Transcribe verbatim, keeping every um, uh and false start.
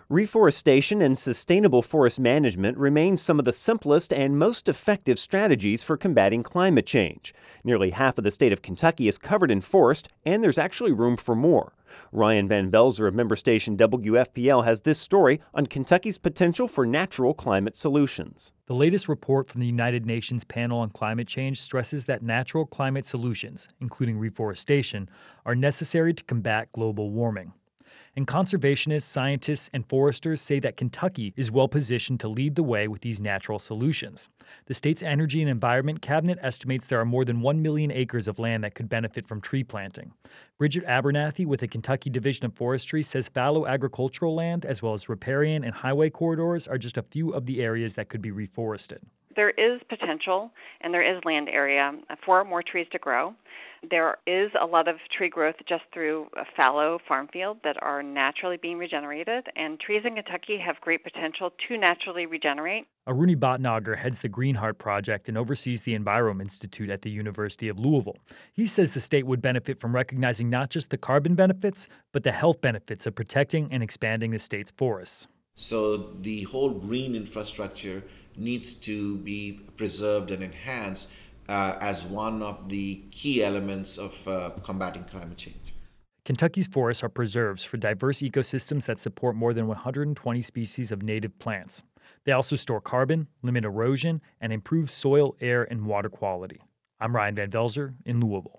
Reforestation and sustainable forest management remain some of the simplest and most effective strategies for combating climate change. Nearly half of the state of Kentucky is covered in forest, and there's actually room for more. Ryan Van Velzer of member station W F P L has this story on Kentucky's potential for natural climate solutions. The latest report from the United Nations Panel on Climate Change stresses that natural climate solutions, including reforestation, are necessary to combat global warming. And conservationists, scientists, and foresters say that Kentucky is well positioned to lead the way with these natural solutions. The state's Energy and Environment Cabinet estimates there are more than one million acres of land that could benefit from tree planting. Bridget Abernathy with the Kentucky Division of Forestry says fallow agricultural land, as well as riparian and highway corridors, are just a few of the areas that could be reforested. There is potential and there is land area for more trees to grow. There is a lot of tree growth just through a fallow farm field that are naturally being regenerated, and trees in Kentucky have great potential to naturally regenerate. Aruni Bhatnagar heads the Greenheart Project and oversees the Envirom Institute at the University of Louisville. He says the state would benefit from recognizing not just the carbon benefits, but the health benefits of protecting and expanding the state's forests. So the whole green infrastructure needs to be preserved and enhanced uh, as one of the key elements of uh, combating climate change. Kentucky's forests are preserves for diverse ecosystems that support more than one hundred twenty species of native plants. They also store carbon, limit erosion, and improve soil, air, and water quality. I'm Ryan Van Velzer in Louisville.